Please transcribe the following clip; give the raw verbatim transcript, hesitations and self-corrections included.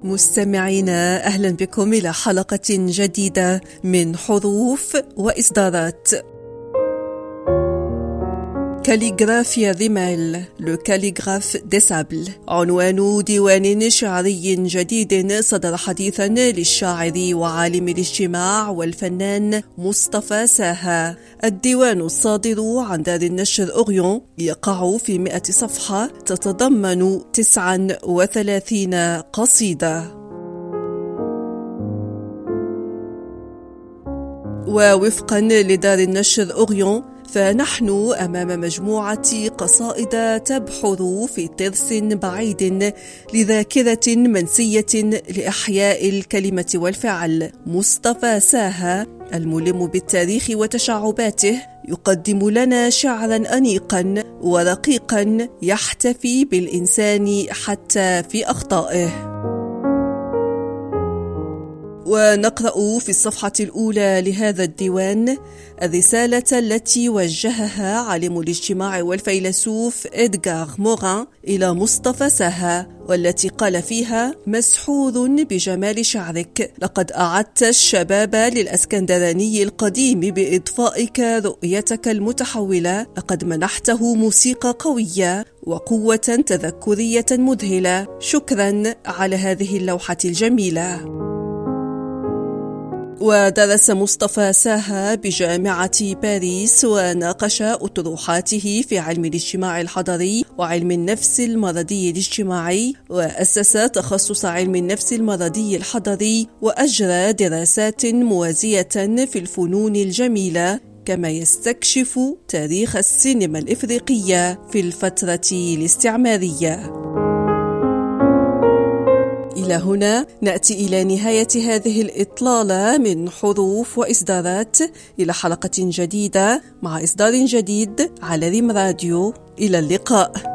مستمعينا، أهلا بكم إلى حلقة جديدة من حروف وإصدارات. كاليغرافيا ريميل، لو كاليغراف دي سابل، عنوان ديوان شعري جديد صدر حديثا للشاعر وعالم الاجتماع والفنان مصطفى ساها. الديوان الصادر عن دار النشر أوريون يقع في مئة صفحة، تتضمن تسعا وثلاثين قصيدة. ووفقا لدار النشر أوريون، فنحن أمام مجموعة قصائد تبحر في ترس بعيد لذاكرة منسية لإحياء الكلمة والفعل. مصطفى ساها الملم بالتاريخ وتشعباته يقدم لنا شعرا أنيقا ورقيقا يحتفي بالإنسان حتى في أخطائه. ونقرأ في الصفحة الأولى لهذا الديوان الرسالة التي وجهها عالم الاجتماع والفيلسوف إدغار موران إلى مصطفى ساها، والتي قال فيها: مسحور بجمال شعرك، لقد أعدت الشباب للأسكندراني القديم بإضفائك رؤيتك المتحولة، لقد منحته موسيقى قوية وقوة تذكرية مذهلة. شكرا على هذه اللوحة الجميلة. ودرس مصطفى ساها بجامعة باريس، وناقش أطروحاته في علم الاجتماع الحضري وعلم النفس المرضي الاجتماعي، وأسس تخصص علم النفس المرضي الحضري، وأجرى دراسات موازية في الفنون الجميلة، كما يستكشف تاريخ السينما الإفريقية في الفترة الاستعمارية. إلى هنا نأتي إلى نهاية هذه الإطلالة من حروف وإصدارات، إلى حلقة جديدة مع إصدار جديد على ريم راديو. إلى اللقاء.